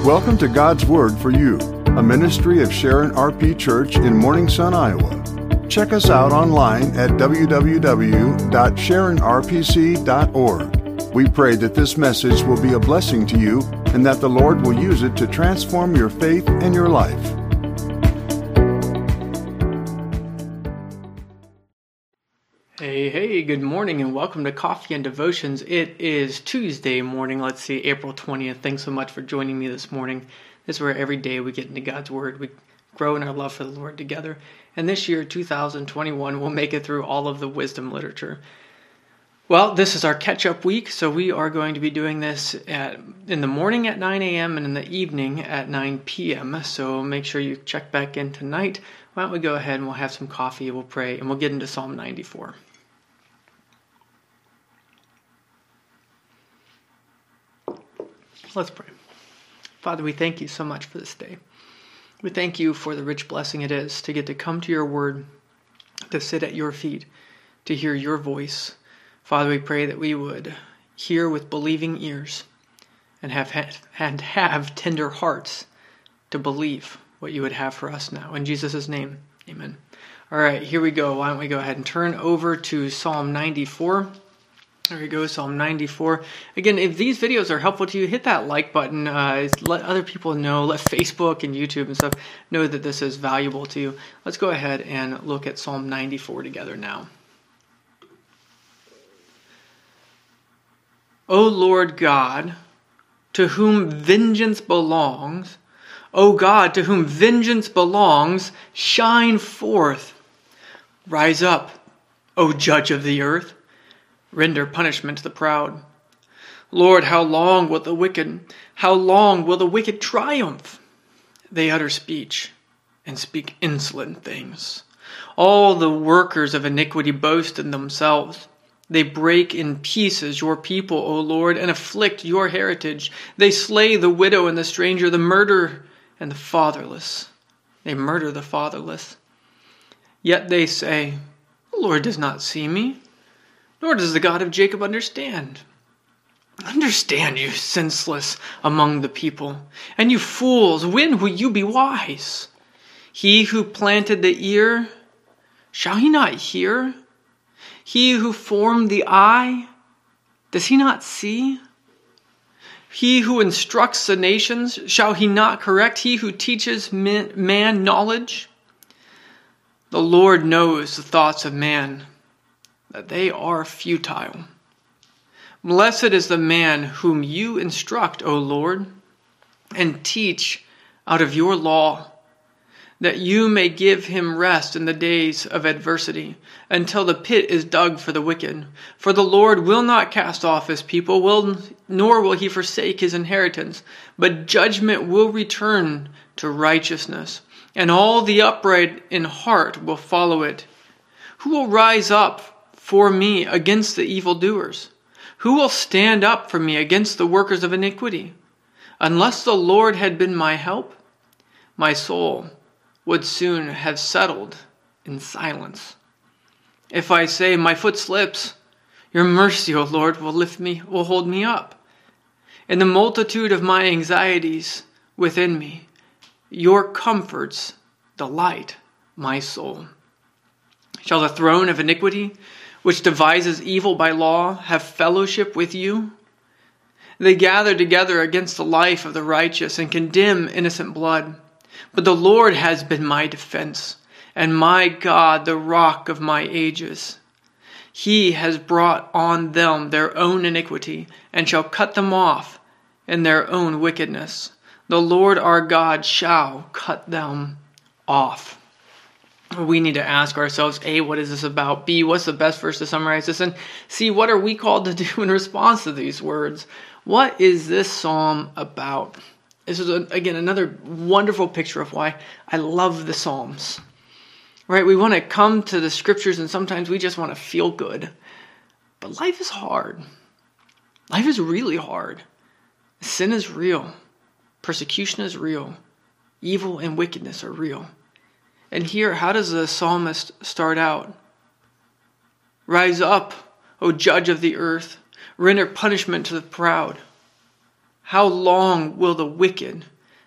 Welcome to God's Word for You, a ministry of Sharon RP Church in Morning Sun, Iowa. Check us out online at www.sharonrpc.org. We pray that this message will be a blessing to you and that the Lord will use it to transform your faith and your life. Hey, good morning and welcome to Coffee and Devotions. It is Tuesday morning, April 20th. Thanks so much for joining me this morning. This is where every day we get into God's Word. We grow in our love for the Lord together. And this year, 2021, we'll make it through all of the wisdom literature. Well, this is our catch-up week, so we are going to be doing this in the morning at 9 a.m. and in the evening at 9 p.m. So make sure you check back in tonight. Why don't we go ahead and we'll have some coffee, we'll pray, and we'll get into Psalm 94. Let's pray. Father, we thank you so much for this day. We thank you for the rich blessing it is to get to come to your word, to sit at your feet, to hear your voice. Father, we pray that we would hear with believing ears and have tender hearts to believe what you would have for us now. In Jesus' name, amen. All right, here we go. Why don't we go ahead and turn over to Psalm 94. There we go, Psalm 94. Again, if these videos are helpful to you, hit that like button. Let other people know, let Facebook and YouTube and stuff know that this is valuable to you. Let's go ahead and look at Psalm 94 together now. O Lord God, to whom vengeance belongs, O God, to whom vengeance belongs, shine forth. Rise up, O Judge of the earth. Render punishment to the proud. Lord, how long will the wicked triumph? They utter speech and speak insolent things. All the workers of iniquity boast in themselves. They break in pieces your people, O Lord, and afflict your heritage. They slay the widow and the stranger, the murderer and the fatherless. They murder the fatherless. Yet they say, the Lord does not see me. Nor does the God of Jacob understand. Understand, you senseless among the people, and you fools, when will you be wise? He who planted the ear, shall he not hear? He who formed the eye, does he not see? He who instructs the nations, shall he not correct? He who teaches man knowledge? The Lord knows the thoughts of man, that they are futile. Blessed is the man whom you instruct, O Lord, and teach out of your law, that you may give him rest in the days of adversity, until the pit is dug for the wicked. For the Lord will not cast off his people, nor will he forsake his inheritance, but judgment will return to righteousness, and all the upright in heart will follow it. Who will rise up for me against the evildoers? Who will stand up for me against the workers of iniquity? Unless the Lord had been my help, my soul would soon have settled in silence. If I say my foot slips, your mercy, O Lord, will hold me up. In the multitude of my anxieties within me, your comforts delight my soul. Shall the throne of iniquity, which devises evil by law, have fellowship with you? They gather together against the life of the righteous and condemn innocent blood. But the Lord has been my defense, and my God, the rock of my ages. He has brought on them their own iniquity, and shall cut them off in their own wickedness. The Lord our God shall cut them off. We need to ask ourselves, A, what is this about? B, what's the best verse to summarize this? And C, what are we called to do in response to these words? What is this psalm about? This is, again, another wonderful picture of why I love the Psalms. Right? We want to come to the scriptures and sometimes we just want to feel good. But life is hard. Life is really hard. Sin is real. Persecution is real. Evil and wickedness are real. And here, how does the psalmist start out? Rise up, O judge of the earth, render punishment to the proud. How long will the wicked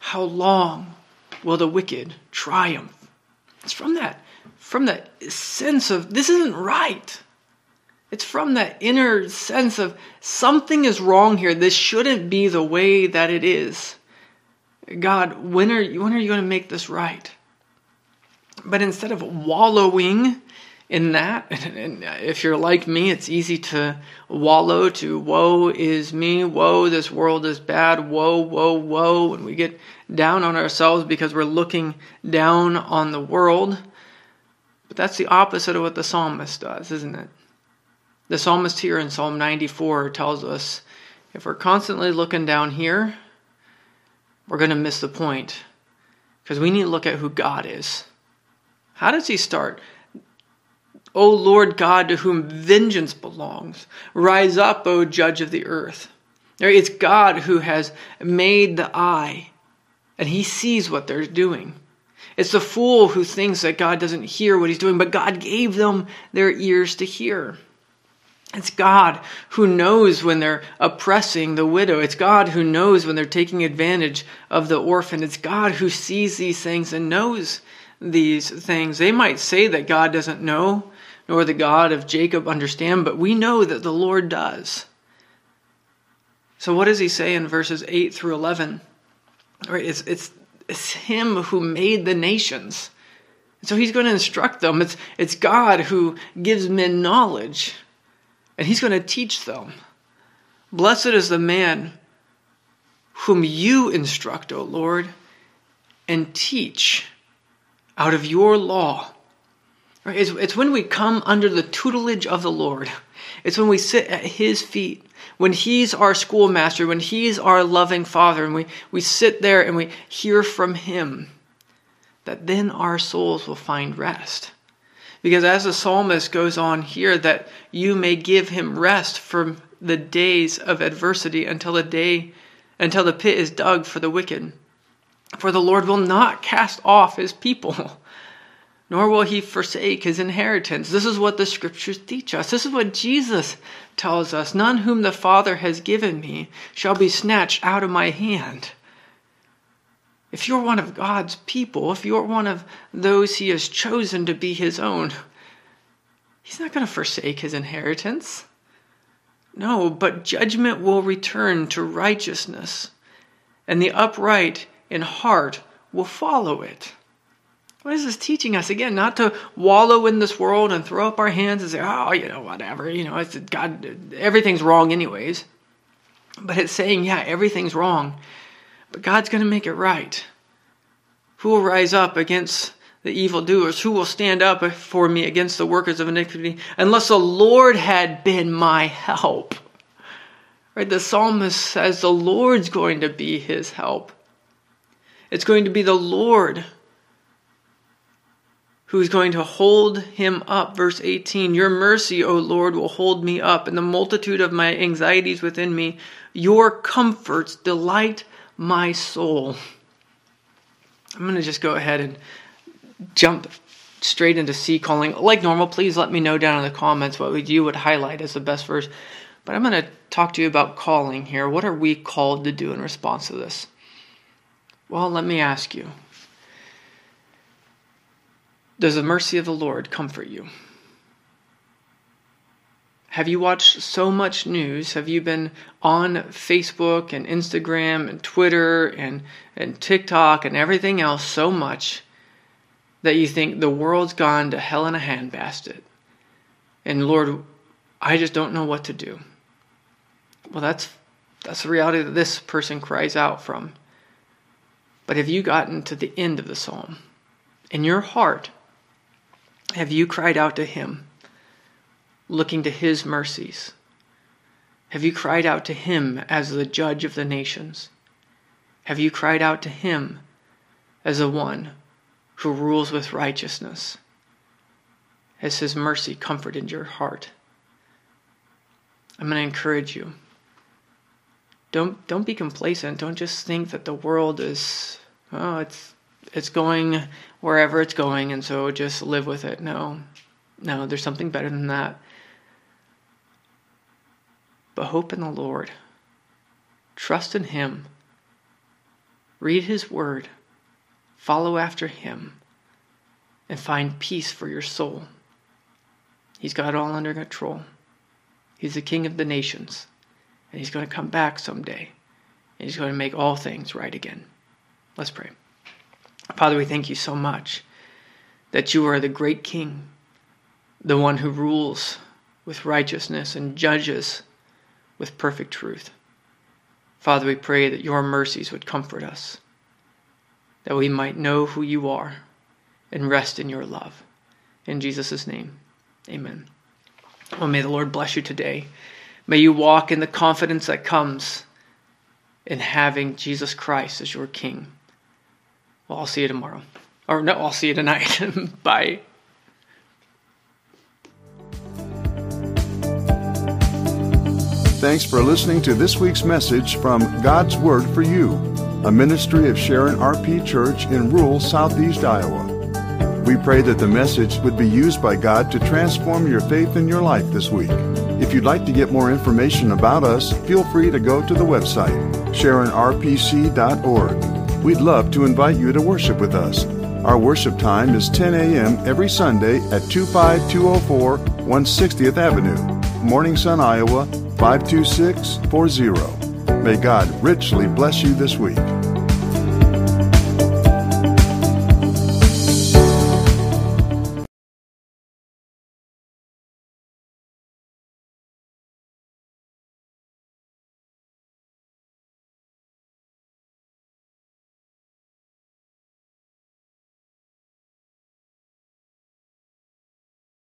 triumph? It's from that sense of this isn't right. It's from that inner sense of something is wrong here. This shouldn't be the way that it is. God, when are you going to make this right? But instead of wallowing in that, and if you're like me, it's easy to wallow to woe is me, woe, this world is bad, woe, woe, woe, and we get down on ourselves because we're looking down on the world. But that's the opposite of what the psalmist does, isn't it? The psalmist here in Psalm 94 tells us if we're constantly looking down here, we're going to miss the point because we need to look at who God is. How does he start? O Lord God, to whom vengeance belongs, rise up, O judge of the earth. It's God who has made the eye, and he sees what they're doing. It's the fool who thinks that God doesn't hear what he's doing, but God gave them their ears to hear. It's God who knows when they're oppressing the widow. It's God who knows when they're taking advantage of the orphan. It's God who sees these things and knows these things. They might say that God doesn't know, nor the God of Jacob understand, but we know that the Lord does. So what does he say in verses 8 through 11? It's him who made the nations. So he's going to instruct them. It's God who gives men knowledge, and he's going to teach them. Blessed is the man whom you instruct, O Lord, and teach out of your law. It's when we come under the tutelage of the Lord. It's when we sit at his feet, when he's our schoolmaster, when he's our loving father, and we sit there and we hear from him, that then our souls will find rest. Because as the psalmist goes on here, that you may give him rest from the days of adversity until the pit is dug for the wicked. For the Lord will not cast off his people, nor will he forsake his inheritance. This is what the scriptures teach us. This is what Jesus tells us. None whom the Father has given me shall be snatched out of my hand. If you're one of God's people, if you're one of those he has chosen to be his own, he's not going to forsake his inheritance. No, but judgment will return to righteousness, and the upright in heart will follow it. What is this teaching us? Again, not to wallow in this world and throw up our hands and say, whatever, it's God, everything's wrong anyways. But it's saying, yeah, everything's wrong, but God's going to make it right. Who will rise up against the evildoers? Who will stand up for me against the workers of iniquity? Unless the Lord had been my help. Right? The psalmist says the Lord's going to be his help. It's going to be the Lord who's going to hold him up. Verse 18, your mercy, O Lord, will hold me up. In the multitude of my anxieties within me, your comforts delight my soul. I'm going to just go ahead and jump straight into C calling. Like normal, please let me know down in the comments what you would highlight as the best verse. But I'm going to talk to you about calling here. What are we called to do in response to this? Well, let me ask you. Does the mercy of the Lord comfort you? Have you watched so much news? Have you been on Facebook and Instagram and Twitter and TikTok and everything else so much that you think the world's gone to hell in a handbasket? And Lord, I just don't know what to do. Well, that's the reality that this person cries out from. But have you gotten to the end of the psalm? In your heart, have you cried out to him, looking to his mercies? Have you cried out to him as the judge of the nations? Have you cried out to him as the one who rules with righteousness? Has his mercy comforted your heart? I'm going to encourage you. Don't be complacent. Don't just think that the world is, it's going wherever it's going, and so just live with it. No, there's something better than that. But hope in the Lord. Trust in Him. Read His Word. Follow after Him. And find peace for your soul. He's got it all under control. He's the King of the nations. And He's going to come back someday. And He's going to make all things right again. Let's pray. Father, we thank You so much that You are the great King, the one who rules with righteousness and judges with perfect truth. Father, we pray that Your mercies would comfort us, that we might know who You are and rest in Your love. In Jesus' name, amen. Well, may the Lord bless you today. May you walk in the confidence that comes in having Jesus Christ as your King. Well, I'll see you tomorrow. Or no, I'll see you tonight. Bye. Thanks for listening to this week's message from God's Word for You, a ministry of Sharon RP Church in rural southeast Iowa. We pray that the message would be used by God to transform your faith and your life this week. If you'd like to get more information about us, feel free to go to the website, SharonRPC.org. We'd love to invite you to worship with us. Our worship time is 10 a.m. every Sunday at 25204 160th Avenue, Morning Sun, Iowa, 52640. May God richly bless you this week.